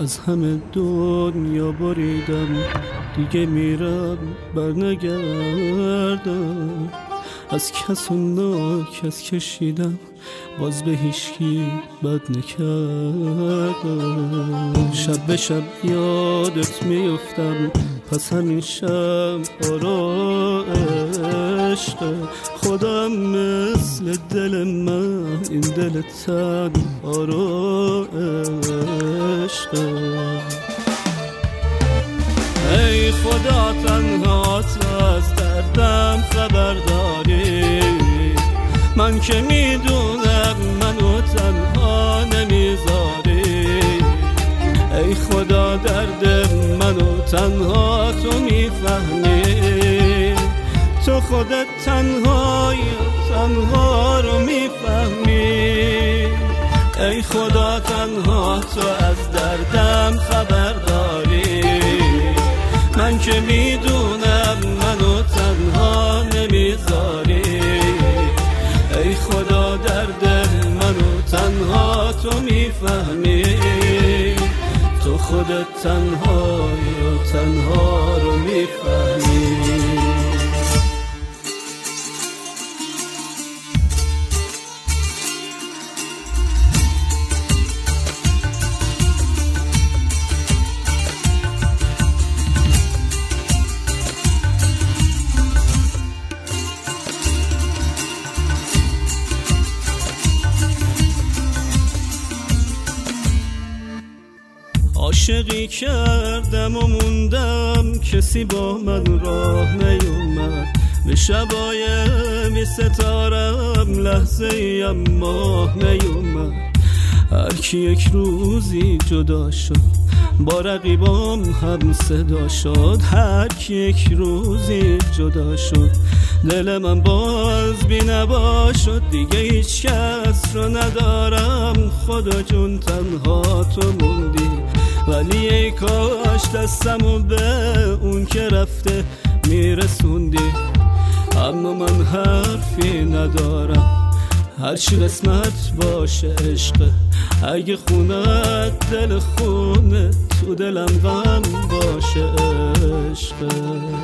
از همه دنیا بریدم، دیگه میرم برنگردم. از کس و ناکس کشیدم، باز به هیچکی بد نکردم. شب به شب یادت میفتم، پس همین شب عشق. خودم مثل دل من، این دل تن عشق. ای خدا تنها تو از دردم خبر داری، من که میدونم منو تنها نمیذاری. ای خدا درد منو تنها تو میفهمی، تو خودت تنها رو میفهمی. ای خدا تنها تو از دردم خبر داری، من که میدونم منو تنها نمیذاری. ای خدا درد منو تنها تو میفهمی، تو خودت تنها رو میفهمی. عاشقی کردم و موندم، کسی با من راه نیومد. به شبای بی ستارم لحظه ایم ماه نیومد. هر کی یک روزی جدا شد، با رقیبام هم صدا شد. هر کی یک روزی جدا شد، دل من باز بی نوا شد. دیگه هیچ کس رو ندارم، خدا جون تنها تو موندی. ولی ای کاش دستمو به اون که رفته میرسوندی. اما من حرفی ندارم، هرچی قسمت باشه عشقه. اگه خونت دل خونه، تو دلم غم باشه عشقه.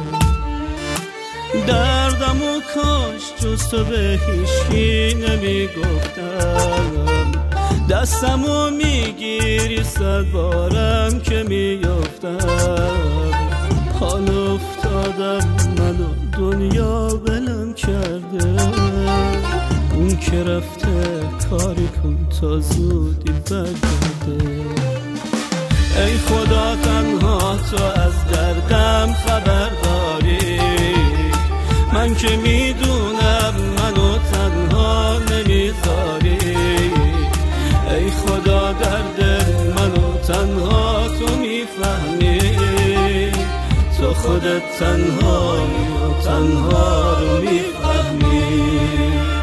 دردمو کاش جز تو به هیچکی نمیگفتم. دستمو میگیری 100 بارم که میافتم. حال افتادم منو دنیا ولم کرده. اون که رفته کاری کن تا زودی برگرده. ای خدا تنها تو از دردم خبر داری، من که میدونم منو تنها نمیذاری. ای خدا درد منو تنها تو میفهمی، تو خودت تنها رو میفهمی.